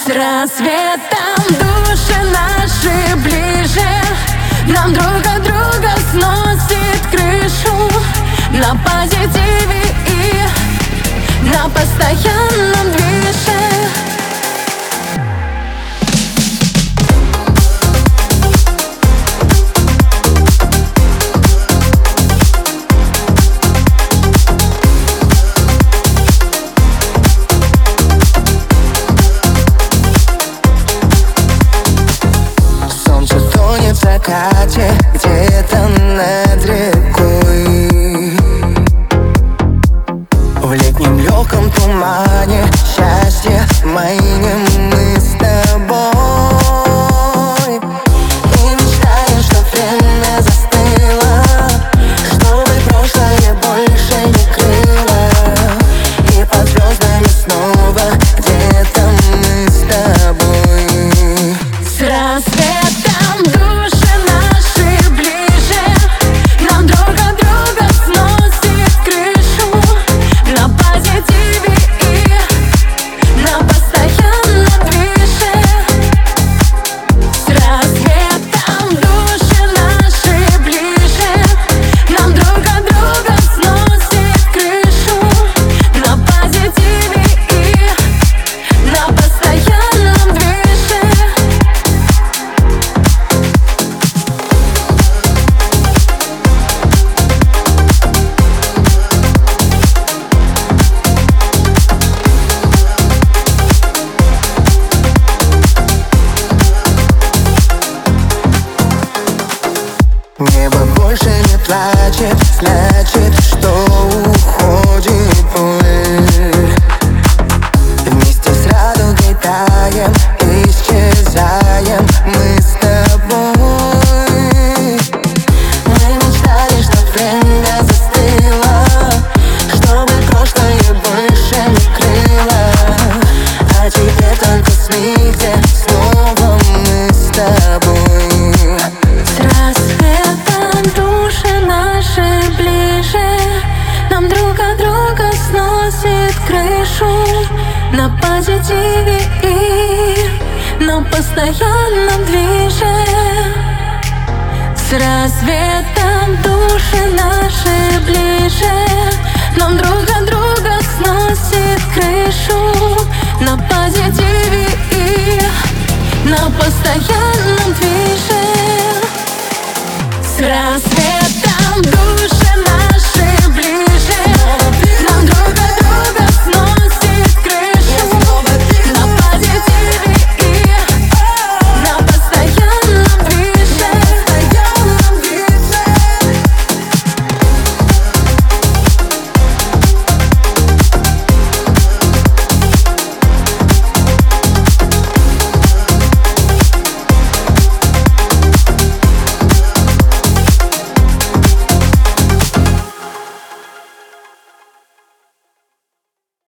С рассветом души наши ближе, нам друг от друга сносит крышу. На позитиве и на постоянном движе. В закате, где-то над рекой, в летнем легком тумане счастье маним мы с тобой. И мечтаем, чтоб время застыло, чтобы прошлое больше не крыло. И под звездами снова где-то мы с тобой. С рассветом души наши ближе, нам друг от друга сносит крышу. На позитиве и на постоянном движе. С рассветом души наши ближе, нам друг от друга сносит крышу. На позитиве и на постоянном движе. Небо больше не плачет, значит, что уходит боль. Вместе с радугой таем, исчезаем мы с тобой. Мы мечтали, чтоб время застыло, чтобы прошлое больше не крыло. А теперь только сны, где снова мы с тобой. Нам друг от друга сносит крышу. На позитиве и на постоянном движе. С рассветом души наши ближе, нам друг от друга сносит крышу. На позитиве и на постоянном движе. С рассветом